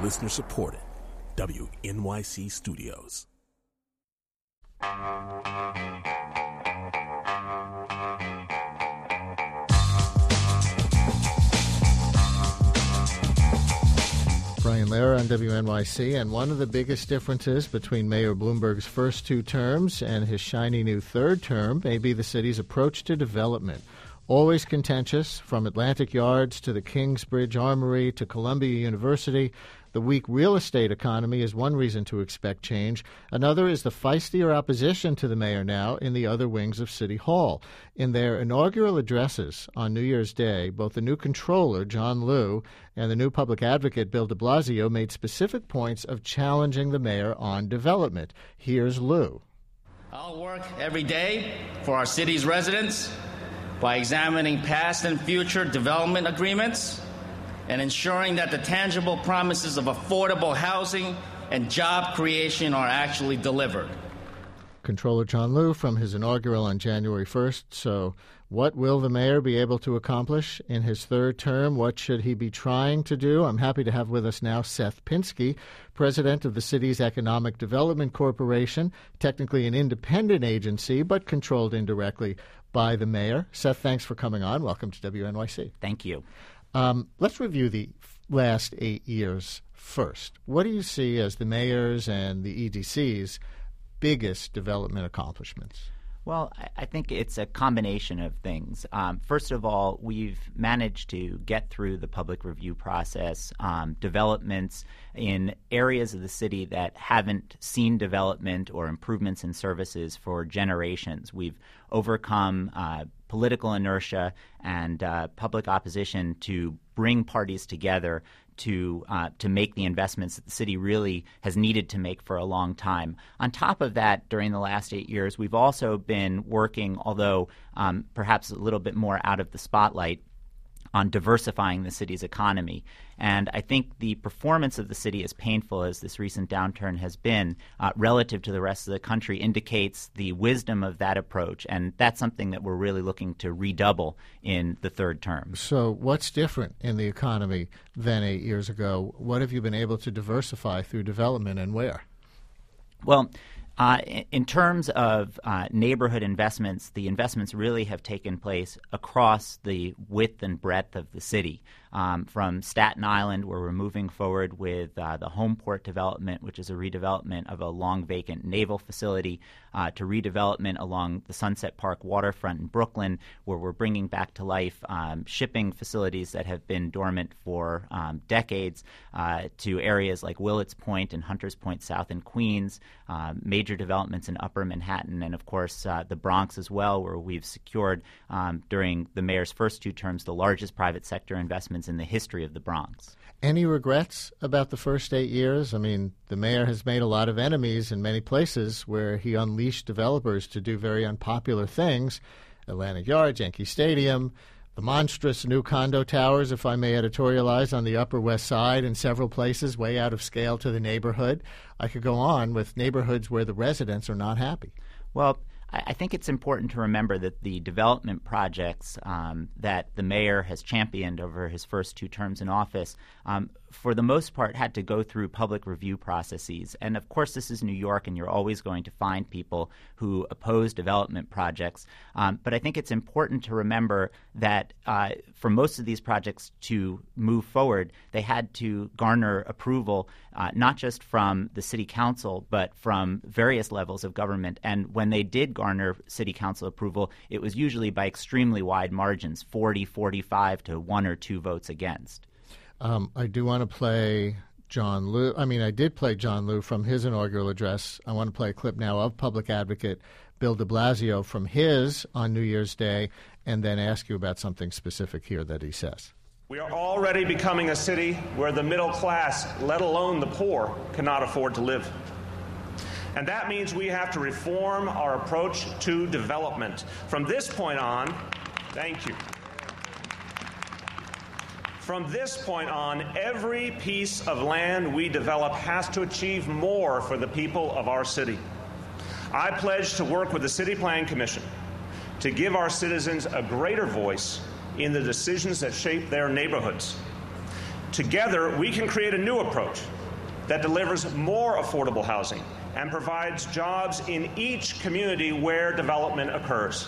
Listener supported. WNYC Studios. Brian Lehrer on WNYC, and one of the biggest differences between Mayor Bloomberg's first two terms and his shiny new third term may be the city's approach to development. Always contentious, from Atlantic Yards to the Kingsbridge Armory to Columbia University, the weak real estate economy is one reason to expect change. Another is the feistier opposition to the mayor now in the other wings of City Hall. In their inaugural addresses on New Year's Day, both the new controller, John Liu, and the new public advocate, Bill de Blasio, made specific points of challenging the mayor on development. Here's Liu. I'll work every day for our city's residents by examining past and future development agreements and ensuring that the tangible promises of affordable housing and job creation are actually delivered. Controller John Liu from his inaugural on January 1st. So what will the mayor be able to accomplish in his third term? What should he be trying to do? I'm happy to have with us now Seth Pinsky, president of the city's Economic Development Corporation, technically an independent agency, but controlled indirectly by the mayor. Seth, thanks for coming on. Welcome to WNYC. Thank you. Let's review the last 8 years first. What do you see as the mayor's and the EDC's biggest development accomplishments? Well, I think it's a combination of things. First of all, we've managed to get through the public review process, developments in areas of the city that haven't seen development or improvements in services for generations. We've overcome political inertia and public opposition to bring parties together to make the investments that the city really has needed to make for a long time. On top of that, during the last 8 years, we've also been working, although perhaps a little bit more out of the spotlight, on diversifying the city's economy. And I think the performance of the city, as painful as this recent downturn has been, relative to the rest of the country, indicates the wisdom of that approach. And that's something that we're really looking to redouble in the third term. So what's different in the economy than 8 years ago? What have you been able to diversify through development, and where? Well, in terms of neighborhood investments, the investments really have taken place across the width and breadth of the city. From Staten Island, where we're moving forward with the Homeport development, which is a redevelopment of a long vacant naval facility, to redevelopment along the Sunset Park waterfront in Brooklyn, where we're bringing back to life shipping facilities that have been dormant for decades, to areas like Willets Point and Hunters Point South in Queens, major developments in Upper Manhattan, and of course the Bronx as well, where we've secured during the mayor's first two terms the largest private sector investments in the history of the Bronx. Any regrets about the first 8 years? I mean, the mayor has made a lot of enemies in many places where he unleashed developers to do very unpopular things. Atlantic Yards, Yankee Stadium, the monstrous new condo towers, if I may editorialize, on the Upper West Side in several places, way out of scale to the neighborhood. I could go on with neighborhoods where the residents are not happy. Well, I think it's important to remember that the development projects that the mayor has championed over his first two terms in office, for the most part, had to go through public review processes. And of course, this is New York, and you're always going to find people who oppose development projects. But I think it's important to remember that for most of these projects to move forward, they had to garner approval, not just from the city council, but from various levels of government. And when they did garner city council approval, it was usually by extremely wide margins, 40, 45 to 1 or 2 votes against. I do want to play John Liu. I did play John Liu from his inaugural address. I want to play a clip now of public advocate Bill de Blasio from his on New Year's Day, and then ask you about something specific here that he says. We are already becoming a city where the middle class, let alone the poor, cannot afford to live. And that means we have to reform our approach to development. From this point on, thank you. From this point on, every piece of land we develop has to achieve more for the people of our city. I pledge to work with the City Planning Commission to give our citizens a greater voice in the decisions that shape their neighborhoods. Together, we can create a new approach that delivers more affordable housing and provides jobs in each community where development occurs.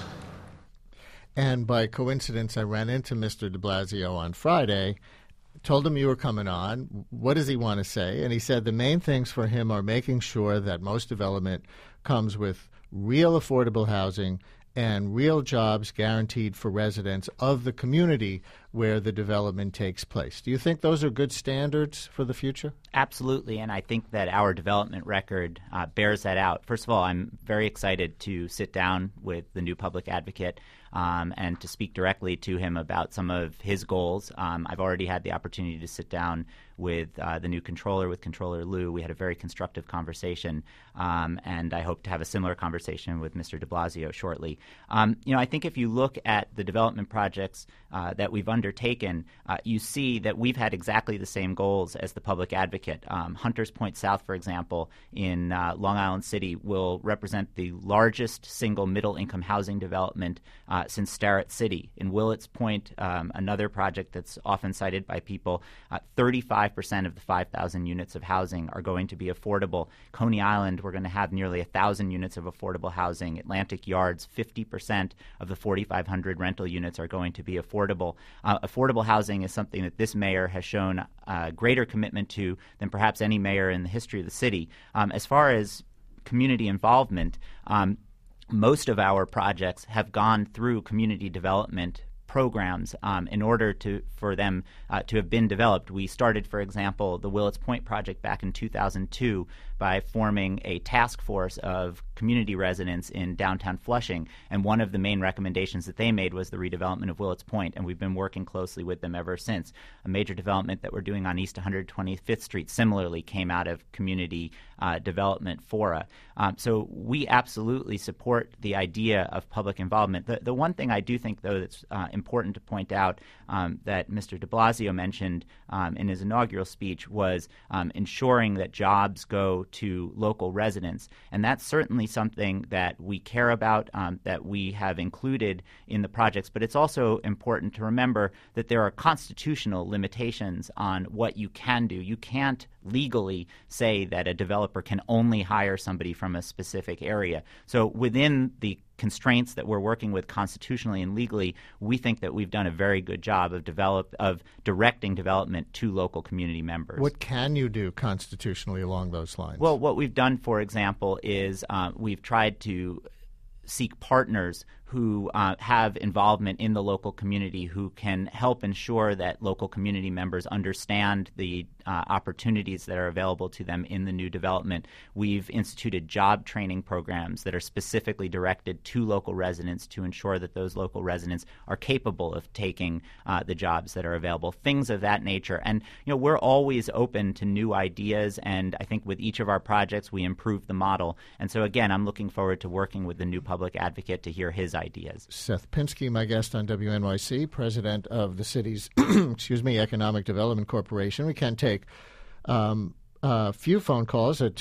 And by coincidence, I ran into Mr. de Blasio on Friday, told him you were coming on. What does he want to say? And he said the main things for him are making sure that most development comes with real affordable housing and real jobs guaranteed for residents of the community where the development takes place. Do you think those are good standards for the future? Absolutely, and I think that our development record bears that out. First of all, I'm very excited to sit down with the new public advocate and to speak directly to him about some of his goals. I've already had the opportunity to sit down with the new controller, with Controller Liu. We had a very constructive conversation, and I hope to have a similar conversation with Mr. de Blasio shortly. I think if you look at the development projects that we've undertaken, you see that we've had exactly the same goals as the public advocate. Hunters Point South, for example, in Long Island City will represent the largest single middle-income housing development since Starrett City. In Willets Point, another project that's often cited by people, 35% of the 5,000 units of housing are going to be affordable. Coney Island, we're going to have nearly 1,000 units of affordable housing. Atlantic Yards, 50% of the 4,500 rental units are going to be affordable. Affordable housing is something that this mayor has shown greater commitment to than perhaps any mayor in the history of the city. As far as community involvement, most of our projects have gone through community development programs in order for them to have been developed. We started, for example, the Willets Point project back in 2002 by forming a task force of community residents in downtown Flushing, and one of the main recommendations that they made was the redevelopment of Willets Point, and we've been working closely with them ever since. A major development that we're doing on East 125th Street similarly came out of community development fora. So we absolutely support the idea of public involvement. The one thing I do think, though, that's important to point out that Mr. de Blasio mentioned in his inaugural speech was ensuring that jobs go to local residents. And that's certainly something that we care about, that we have included in the projects. But it's also important to remember that there are constitutional limitations on what you can do. You can't legally say that a developer can only hire somebody from a specific area. So within the constraints that we're working with constitutionally and legally, we think that we've done a very good job of directing development to local community members. What can you do constitutionally along those lines? Well, what we've done, for example, is we've tried to seek partners who have involvement in the local community, who can help ensure that local community members understand the opportunities that are available to them in the new development. We've instituted job training programs that are specifically directed to local residents to ensure that those local residents are capable of taking the jobs that are available, things of that nature. And we're always open to new ideas, and I think with each of our projects we improve the model. And so again, I'm looking forward to working with the new public advocate to hear his ideas. Seth Pinsky, my guest on WNYC, president of the city's Economic Development Corporation. We can take a few phone calls at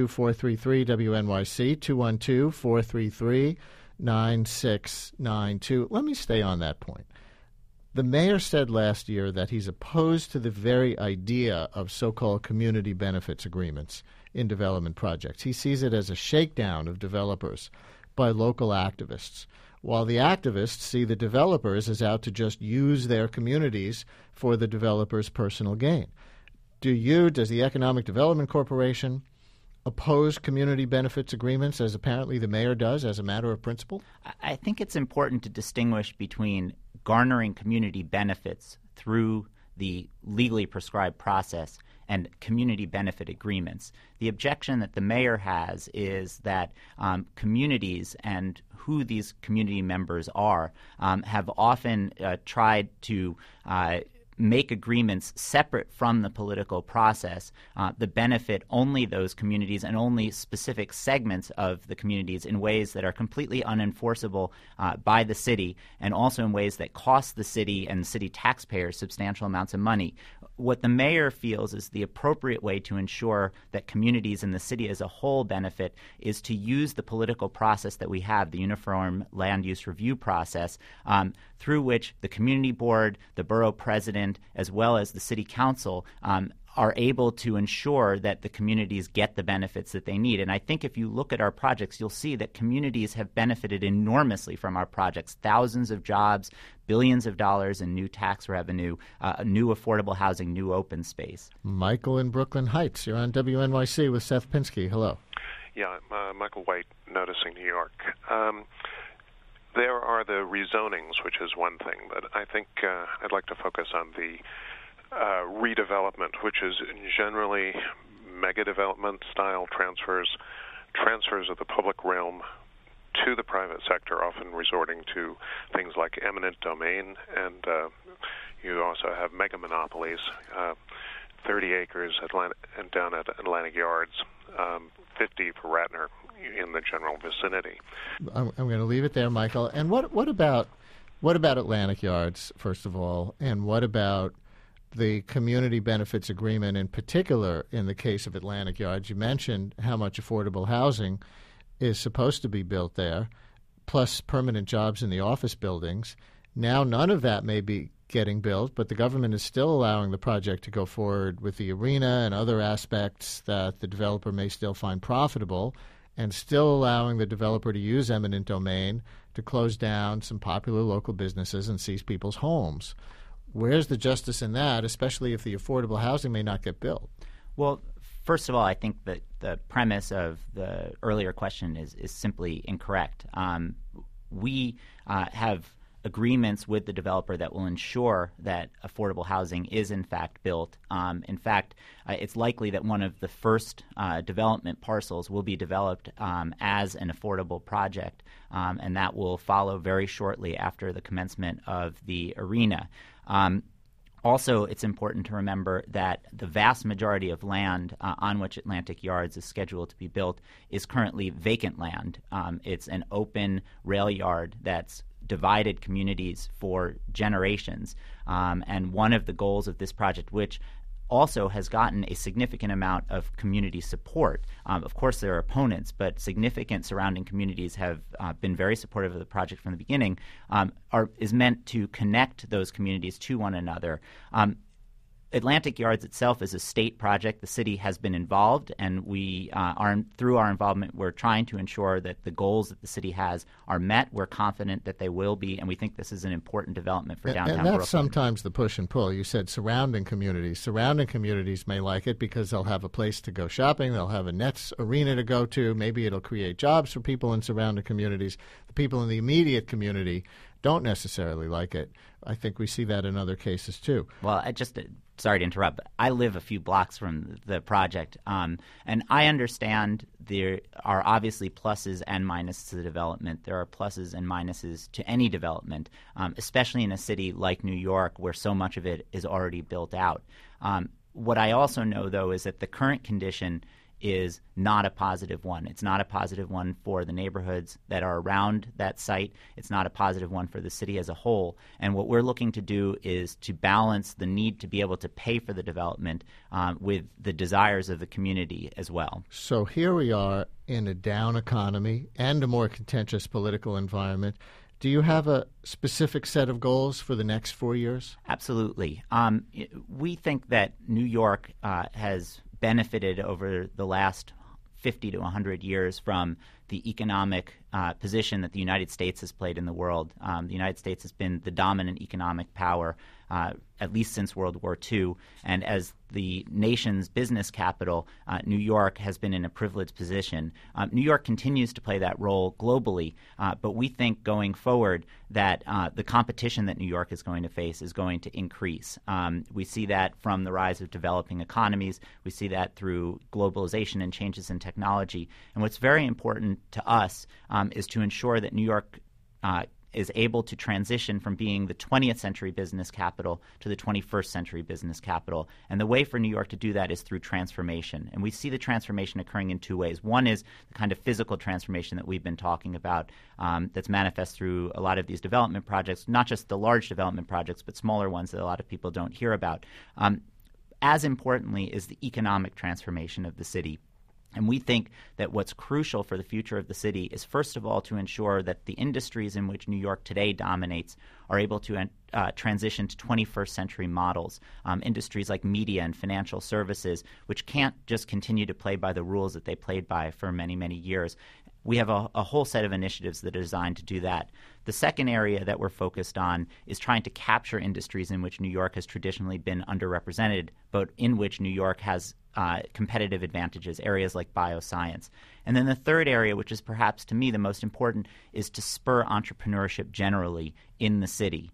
212-433-WNYC, 212-433-9692. Let me stay on that point. The mayor said last year that he's opposed to the very idea of so-called community benefits agreements in development projects. He sees it as a shakedown of developers by local activists, while the activists see the developers as out to just use their communities for the developers' personal gain. Does the Economic Development Corporation oppose community benefits agreements, as apparently the mayor does, as a matter of principle? I think it's important to distinguish between garnering community benefits through the legally prescribed process and community benefit agreements. The objection that the mayor has is that communities and who these community members are have often tried to make agreements separate from the political process that benefit only those communities and only specific segments of the communities in ways that are completely unenforceable by the city, and also in ways that cost the city and city taxpayers substantial amounts of money. What the mayor feels is the appropriate way to ensure that communities in the city as a whole benefit is to use the political process that we have, the Uniform Land Use Review process, through which the community board, the borough president, development as well as the city council are able to ensure that the communities get the benefits that they need. And I think if you look at our projects, you'll see that communities have benefited enormously from our projects. Thousands of jobs, billions of dollars in new tax revenue, new affordable housing, new open space. Michael in Brooklyn Heights, you're on WNYC with Seth Pinsky. Hello. Yeah, I'm Michael White, Noticing New York. There are the rezonings, which is one thing, but I think I'd like to focus on the redevelopment, which is generally mega-development style transfers of the public realm to the private sector, often resorting to things like eminent domain, and you also have mega monopolies, 30 acres down at Atlantic Yards, 50 for Ratner in the general vicinity. I'm going to leave it there, Michael. And what about Atlantic Yards, first of all, and what about the community benefits agreement in particular in the case of Atlantic Yards? You mentioned how much affordable housing is supposed to be built there, plus permanent jobs in the office buildings. Now none of that may be getting built, but the government is still allowing the project to go forward with the arena and other aspects that the developer may still find profitable, and still allowing the developer to use eminent domain to close down some popular local businesses and seize people's homes. Where's the justice in that, especially if the affordable housing may not get built? Well, first of all, I think that the premise of the earlier question is simply incorrect. We have agreements with the developer that will ensure that affordable housing is in fact built. In fact, it's likely that one of the first development parcels will be developed as an affordable project, and that will follow very shortly after the commencement of the arena. Also, it's important to remember that the vast majority of land on which Atlantic Yards is scheduled to be built is currently vacant land. It's an open rail yard that's divided communities for generations. And one of the goals of this project, which also has gotten a significant amount of community support. Of course, there are opponents, but significant surrounding communities have been very supportive of the project from the beginning, is meant to connect those communities to one another. Atlantic Yards itself is a state project. The city has been involved, and we through our involvement, we're trying to ensure that the goals that the city has are met. We're confident that they will be, and we think this is an important development for downtown Brooklyn. And that's sometimes the push and pull. You said surrounding communities. Surrounding communities may like it because they'll have a place to go shopping. They'll have a Nets arena to go to. Maybe it'll create jobs for people in surrounding communities. The people in the immediate community don't necessarily like it. I think we see that in other cases too. Well, sorry to interrupt, but I live a few blocks from the project, and I understand there are obviously pluses and minuses to the development. There are pluses and minuses to any development, especially in a city like New York where so much of it is already built out. What I also know, though, is that the current condition is not a positive one. It's not a positive one for the neighborhoods that are around that site. It's not a positive one for the city as a whole. And what we're looking to do is to balance the need to be able to pay for the development with the desires of the community as well. So here we are in a down economy and a more contentious political environment. Do you have a specific set of goals for the next 4 years? Absolutely. We think that New York has benefited over the last 50 to 100 years from the economic position that the United States has played in the world. The United States has been the dominant economic power at least since World War II. And as the nation's business capital, New York has been in a privileged position. New York continues to play that role globally, but we think going forward that the competition that New York is going to face is going to increase. We see that from the rise of developing economies. We see that through globalization and changes in technology. And what's very important to us is to ensure that New York is able to transition from being the 20th century business capital to the 21st century business capital. And the way for New York to do that is through transformation. And we see the transformation occurring in two ways. One is the kind of physical transformation that we've been talking about that's manifest through a lot of these development projects, not just the large development projects, but smaller ones that a lot of people don't hear about. As importantly is the economic transformation of the city. And we think that what's crucial for the future of the city is, first of all, to ensure that the industries in which New York today dominates are able to transition to 21st century models, industries like media and financial services, which can't just continue to play by the rules that they played by for many, many years. We have a whole set of initiatives that are designed to do that. The second area that we're focused on is trying to capture industries in which New York has traditionally been underrepresented, but in which New York has competitive advantages, areas like bioscience. And then the third area, which is perhaps to me the most important, is to spur entrepreneurship generally in the city.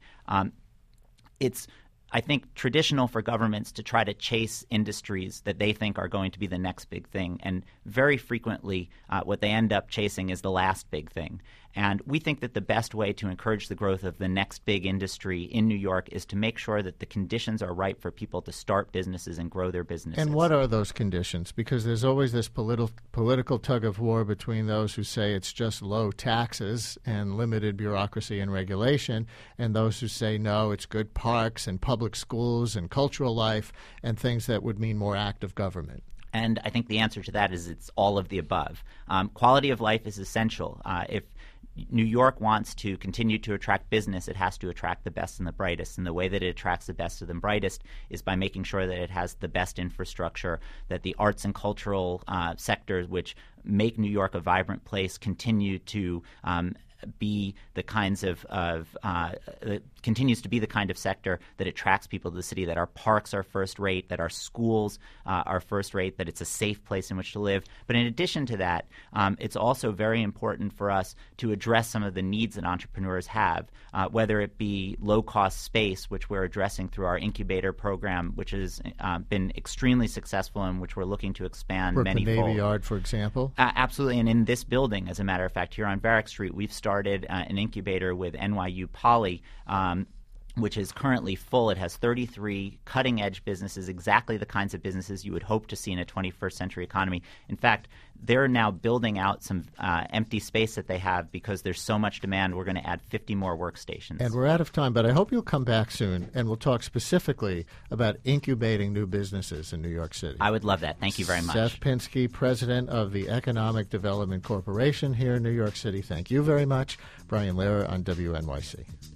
It's I think traditional for governments to try to chase industries that they think are going to be the next big thing. And very frequently, what they end up chasing is the last big thing. And we think that the best way to encourage the growth of the next big industry in New York is to make sure that the conditions are right for people to start businesses and grow their businesses. And what are those conditions? Because there's always this political tug of war between those who say it's just low taxes and limited bureaucracy and regulation, and those who say no, it's good parks and public schools and cultural life and things that would mean more active government. And I think the answer to that is it's all of the above. Quality of life is essential. If New York wants to continue to attract business, it has to attract the best and the brightest. And the way that it attracts the best and the brightest is by making sure that it has the best infrastructure, that the arts and cultural sectors, which make New York a vibrant place, continue to be the kinds of continues to be the kind of sector that attracts people to the city, that our parks are first rate, that our schools are first rate, that it's a safe place in which to live. But in addition to that, it's also very important for us to address some of the needs that entrepreneurs have, whether it be low-cost space, which we're addressing through our incubator program, which has been extremely successful and which we're looking to expand manyfold. Brooklyn Navy Yard, for example? Absolutely. And in this building, as a matter of fact, here on Varick Street, we've started an incubator with NYU Poly, which is currently full. It has 33 cutting-edge businesses, exactly the kinds of businesses you would hope to see in a 21st century economy. In fact, they're now building out some empty space that they have because there's so much demand. We're going to add 50 more workstations. And we're out of time, but I hope you'll come back soon, and we'll talk specifically about incubating new businesses in New York City. I would love that. Thank you very much. Seth Pinsky, president of the Economic Development Corporation here in New York City. Thank you very much. Brian Lehrer on WNYC.